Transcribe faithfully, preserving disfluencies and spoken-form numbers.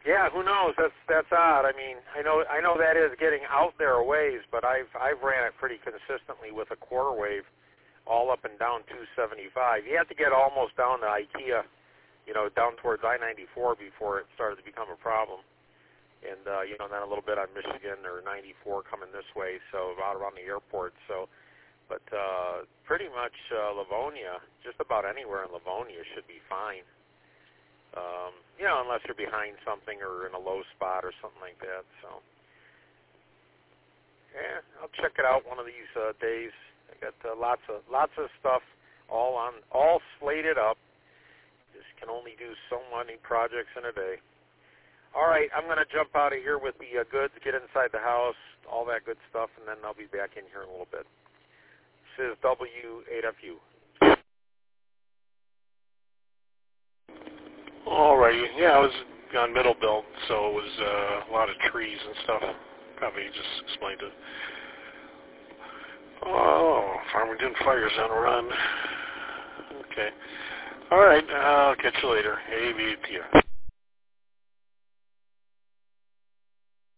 Yeah, who knows? That's that's odd. I mean, I know I know that is getting out there a ways, but I've I've ran it pretty consistently with a quarter wave, all up and down two seventy-five. You have to get almost down to IKEA, you know, down towards I ninety-four before it started to become a problem. And uh, you know, then a little bit on Michigan or ninety-four coming this way, so out around the airport. So, but uh, pretty much uh, Livonia, just about anywhere in Livonia should be fine. Um, you know, unless you're behind something or in a low spot or something like that. So, yeah, I'll check it out one of these uh, days. I got uh, lots of lots of stuff all on, all slated up. Just can only do so many projects in a day. All right, I'm going to jump out of here with the uh, goods, get inside the house, all that good stuff, and then I'll be back in here in a little bit. This is W eight F U. Alrighty, yeah, I was on Middle Belt, so it was uh, a lot of trees and stuff. Probably just explained it. Oh, Farmington Fire's on a run. Okay. Alright, I'll catch you later. A V T R.